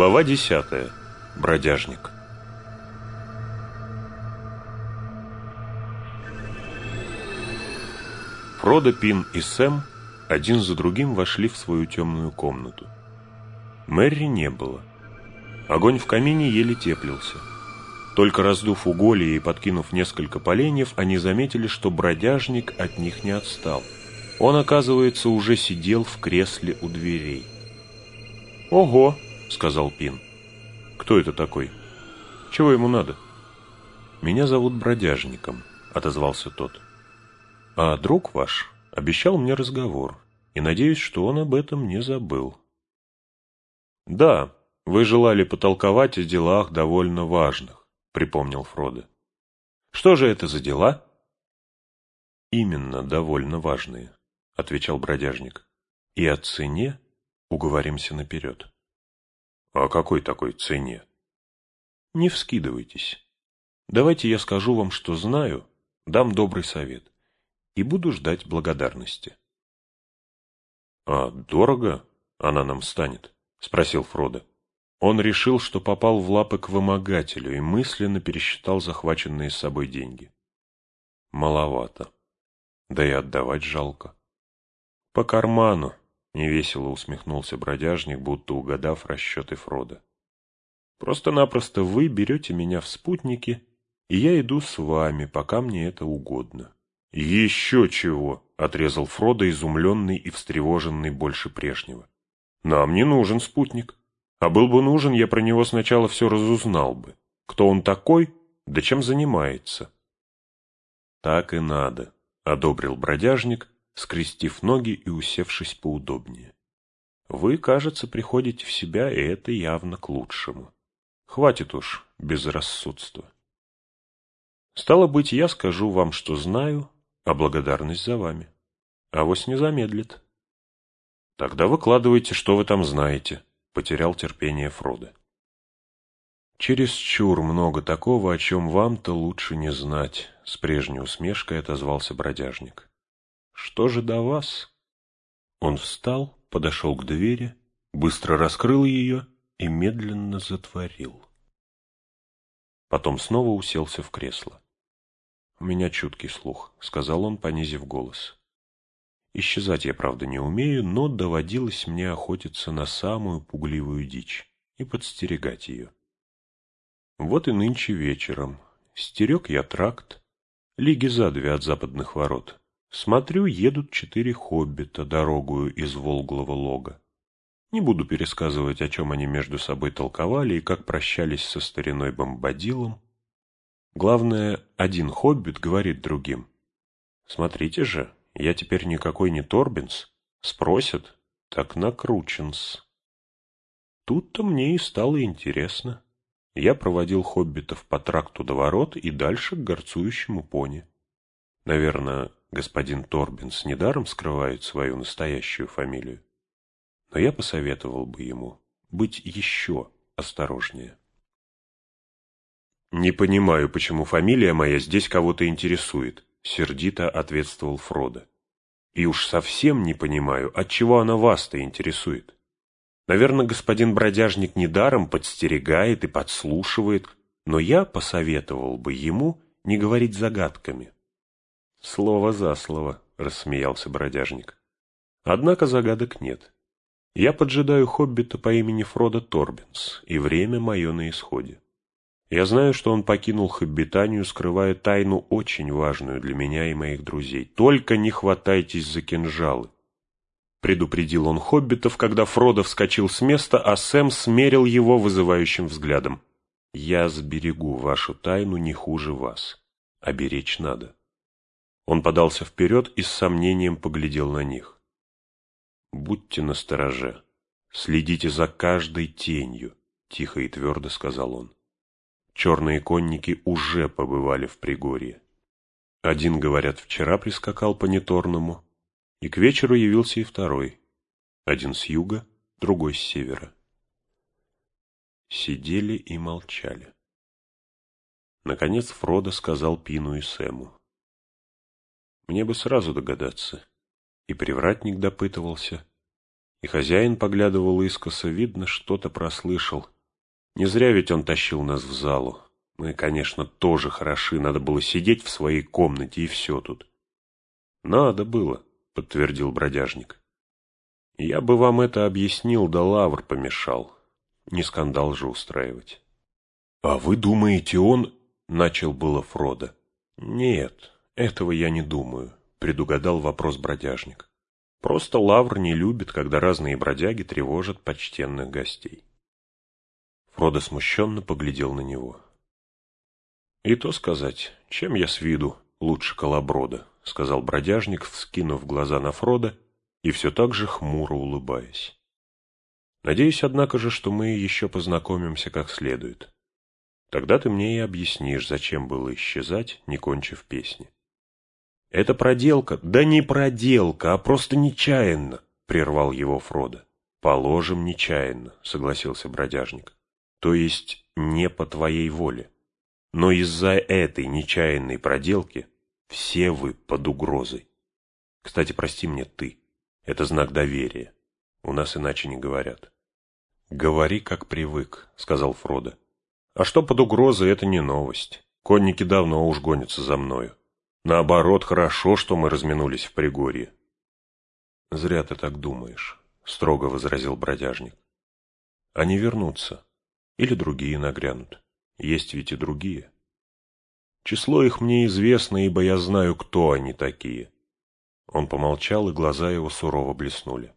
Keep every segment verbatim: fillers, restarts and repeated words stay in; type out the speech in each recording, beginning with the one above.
Глава десятая. Бродяжник. Фродо, Пин и Сэм один за другим вошли в свою темную комнату. Мерри не было. Огонь в камине еле теплился. Только раздув уголья и подкинув несколько поленьев, они заметили, что бродяжник от них не отстал. Он, оказывается, уже сидел в кресле у дверей. «Ого!» — сказал Пин. «Кто это такой? Чего ему надо?» «Меня зовут Бродяжником», — отозвался тот. «А друг ваш обещал мне разговор, и надеюсь, что он об этом не забыл». «Да, вы желали потолковать о делах довольно важных», — припомнил Фродо. «Что же это за дела?» «Именно довольно важные», — отвечал бродяжник. «И о цене уговоримся наперед». «О какой такой цене?» «Не вскидывайтесь. Давайте я скажу вам, что знаю, дам добрый совет, и буду ждать благодарности». «А дорого она нам станет?» — спросил Фродо. Он решил, что попал в лапы к вымогателю, и мысленно пересчитал захваченные с собой деньги. «Маловато. Да и отдавать жалко». «По карману», — невесело усмехнулся бродяжник, будто угадав расчеты Фродо. «Просто-напросто вы берете меня в спутники, и я иду с вами, пока мне это угодно». «Еще чего!» — отрезал Фродо, изумленный и встревоженный больше прежнего. «Нам не нужен спутник. А был бы нужен, я про него сначала все разузнал бы. Кто он такой, да чем занимается». «Так и надо», — одобрил бродяжник, скрестив ноги и усевшись поудобнее. «Вы, кажется, приходите в себя, и это явно к лучшему. Хватит уж безрассудства. Стало быть, я скажу вам, что знаю, а благодарность за вами. Авось не замедлит». «Тогда выкладывайте, что вы там знаете», — потерял терпение Фродо. «Чересчур много такого, о чем вам-то лучше не знать», — с прежней усмешкой отозвался бродяжник. «Что же до вас?» Он встал, подошел к двери, быстро раскрыл ее и медленно затворил. Потом снова уселся в кресло. «У меня чуткий слух», — сказал он, понизив голос. «Исчезать я, правда, не умею, но доводилось мне охотиться на самую пугливую дичь и подстерегать ее. Вот и нынче вечером стерег я тракт, лиги за две от западных ворот. Смотрю, едут четыре хоббита дорогую из Волглого лога. Не буду пересказывать, о чем они между собой толковали и как прощались со стариной Бомбадилом. Главное, один хоббит говорит другим: «Смотрите же, я теперь никакой не Торбинс. Спросят, так накручен-с». Тут-то мне и стало интересно. Я проводил хоббитов по тракту до ворот и дальше к горцующему пони. Наверное, господин Торбинс недаром скрывает свою настоящую фамилию. Но я посоветовал бы ему быть еще осторожнее. «Не понимаю, почему фамилия моя здесь кого-то интересует», — сердито ответствовал Фродо. «И уж совсем не понимаю, отчего она вас-то интересует. Наверное, господин бродяжник недаром подстерегает и подслушивает, но я посоветовал бы ему не говорить загадками». «Слово за слово», — рассмеялся бродяжник. «Однако загадок нет. Я поджидаю хоббита по имени Фродо Торбинс, и время мое на исходе. Я знаю, что он покинул Хоббитанию, скрывая тайну очень важную для меня и моих друзей. Только не хватайтесь за кинжалы». Предупредил он хоббитов, когда Фродо вскочил с места, а Сэм смерил его вызывающим взглядом. «Я сберегу вашу тайну не хуже вас. А беречь надо». Он подался вперед и с сомнением поглядел на них. «Будьте настороже, следите за каждой тенью», — тихо и твердо сказал он. «Черные конники уже побывали в Пригорье. Один, говорят, вчера прискакал по Неторному, и к вечеру явился и второй. Один с юга, другой с севера». Сидели и молчали. Наконец Фродо сказал Пину и Сэму: «Мне бы сразу догадаться». И привратник допытывался: И хозяин поглядывал искоса, видно, что-то прослышал. Не зря ведь он тащил нас в залу. Мы, конечно, тоже хороши, надо было сидеть в своей комнате, и все тут. Надо было, подтвердил бродяжник. Я бы вам это объяснил, да Лавр помешал. Не скандал же устраивать. А вы думаете, он... Начал было Фродо. Нет, этого я не думаю, предугадал вопрос бродяжник. Просто Лавр не любит, когда разные бродяги тревожат почтенных гостей. Фродо смущенно поглядел на него. «И то сказать, чем я с виду лучше колоброда», — сказал бродяжник, вскинув глаза на Фродо и все так же хмуро улыбаясь. «Надеюсь, однако же, что мы еще познакомимся как следует. Тогда ты мне и объяснишь, зачем было исчезать, не кончив песни». «Это проделка?» «Да не проделка, а просто нечаянно», — прервал его Фродо. «Положим, нечаянно», — согласился бродяжник. «То есть не по твоей воле. Но из-за этой нечаянной проделки все вы под угрозой. Кстати, прости мне ты. Это знак доверия. У нас иначе не говорят». «Говори, как привык», — сказал Фродо. «А что под угрозой, это не новость. Конники давно уж гонятся за мною. Наоборот, хорошо, что мы разминулись в Пригорье». «Зря ты так думаешь», — строго возразил бродяжник. «Они вернутся. Или другие нагрянут. Есть ведь и другие. Число их мне известно, ибо я знаю, кто они такие». Он помолчал, и глаза его сурово блеснули.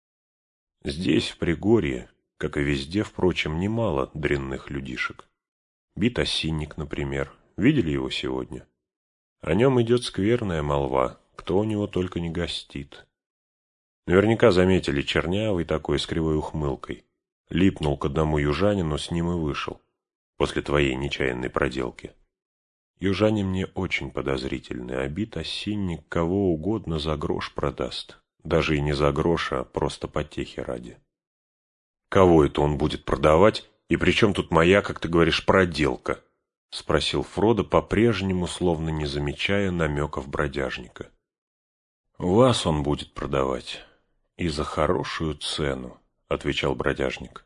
«Здесь, в Пригорье, как и везде, впрочем, немало дрянных людишек. Бит Осинник, например. Видели его сегодня? О нем идет скверная молва, кто у него только не гостит. Наверняка заметили чернявый такой с кривой ухмылкой. Липнул к одному южанину, с ним и вышел, после твоей нечаянной проделки. Южане мне очень подозрительны, а Бит Осинник кого угодно за грош продаст. Даже и не за грош, а просто потехи ради». «Кого это он будет продавать? И при чем тут моя, как ты говоришь, проделка?» — спросил Фродо, по-прежнему словно не замечая намеков бродяжника. «Вас он будет продавать. И за хорошую цену», — отвечал бродяжник.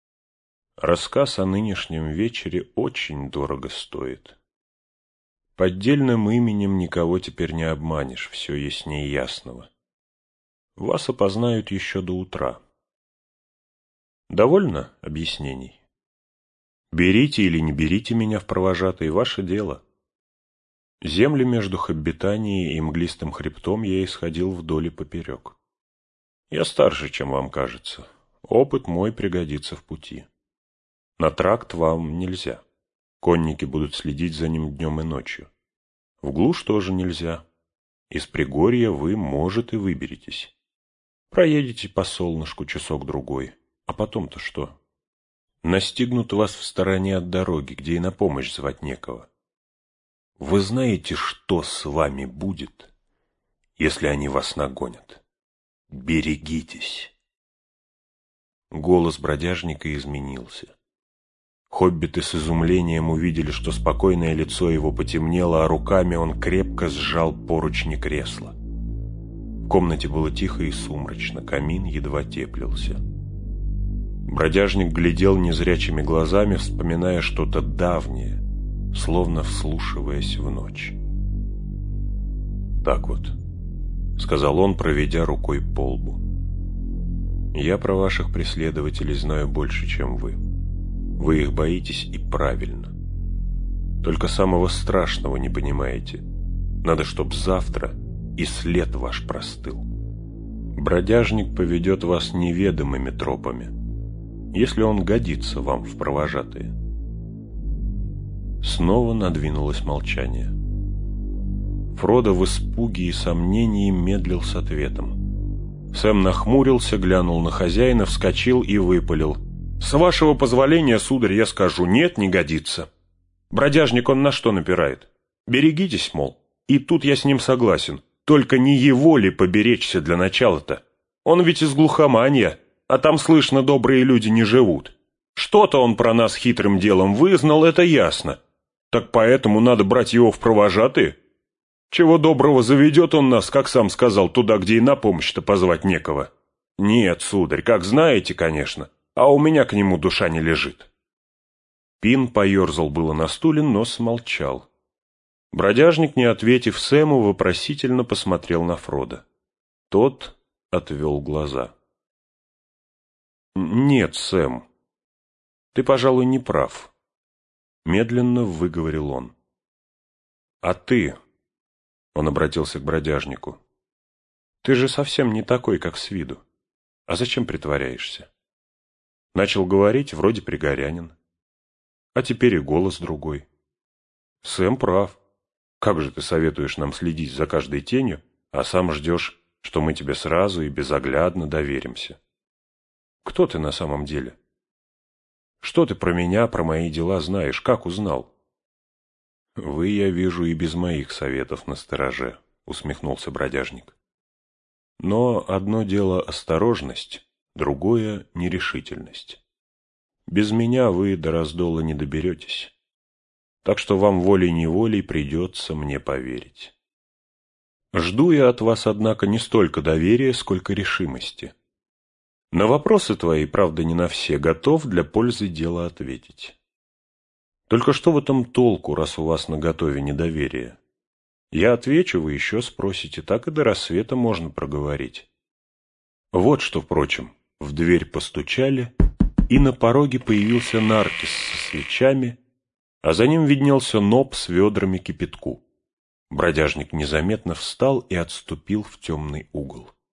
«Рассказ о нынешнем вечере очень дорого стоит. Поддельным именем никого теперь не обманешь, все яснее ясного. Вас опознают еще до утра. Довольно объяснений? Берите или не берите меня в провожатые, ваше дело. Земли между Хоббитанией и Мглистым хребтом я исходил вдоль и поперек. Я старше, чем вам кажется. Опыт мой пригодится в пути. На тракт вам нельзя. Конники будут следить за ним днем и ночью. В глушь тоже нельзя. Из Пригорья вы, может, и выберетесь. Проедете по солнышку часок-другой. А потом-то что? Настигнут вас в стороне от дороги, где и на помощь звать некого. Вы знаете, что с вами будет, если они вас нагонят? Берегитесь. Голос бродяжника изменился. Хоббиты с изумлением увидели, что спокойное лицо его потемнело, а руками он крепко сжал поручни кресла. В комнате было тихо и сумрачно, камин едва теплился. Бродяжник глядел незрячими глазами, вспоминая что-то давнее, словно вслушиваясь в ночь. «Так вот», — сказал он, проведя рукой по лбу, — «я про ваших преследователей знаю больше, чем вы. Вы их боитесь, и правильно. Только самого страшного не понимаете. Надо, чтоб завтра и след ваш простыл. Бродяжник поведет вас неведомыми тропами, если он годится вам в провожатые». Снова надвинулось молчание. Фродо в испуге и сомнении медлил с ответом. Сэм нахмурился, глянул на хозяина, вскочил и выпалил: «С вашего позволения, сударь, я скажу, нет, не годится. Бродяжник он на что напирает? Берегитесь, мол. И тут я с ним согласен. Только не его ли поберечься для начала-то? Он ведь из глухоманья, а там, слышно, добрые люди не живут. Что-то он про нас хитрым делом вызнал, это ясно. Так поэтому надо брать его в провожатые. Чего доброго заведет он нас, как сам сказал, туда, где и на помощь-то позвать некого. Нет, сударь, как знаете, конечно, а у меня к нему душа не лежит. Пин поерзал было на стуле, но смолчал. Бродяжник, не ответив Сэму, вопросительно посмотрел на Фрода. Тот отвел глаза. «Нет, Сэм, ты, пожалуй, не прав», — медленно выговорил он. «А ты?» — он обратился к бродяжнику. «Ты же совсем не такой, как с виду. А зачем притворяешься? Начал говорить, вроде пригорянин. А теперь и голос другой. Сэм прав. Как же ты советуешь нам следить за каждой тенью, а сам ждешь, что мы тебе сразу и безоглядно доверимся? Кто ты на самом деле? Что ты про меня, про мои дела знаешь? Как узнал?» «Вы, я вижу, и без моих советов настороже», — усмехнулся бродяжник. «Но одно дело осторожность, другое — нерешительность. Без меня вы до раздола не доберетесь. Так что вам волей-неволей придется мне поверить. Жду я от вас, однако, не столько доверия, сколько решимости. На вопросы твои, правда, не на все, готов для пользы дела ответить. Только что в этом толку, раз у вас наготове недоверие? Я отвечу, вы еще спросите, так и до рассвета можно проговорить. Вот что, впрочем, в дверь постучали, и на пороге появился Наркис со свечами, а за ним виднелся Ноб с ведрами кипятку. Бродяжник незаметно встал и отступил в темный угол.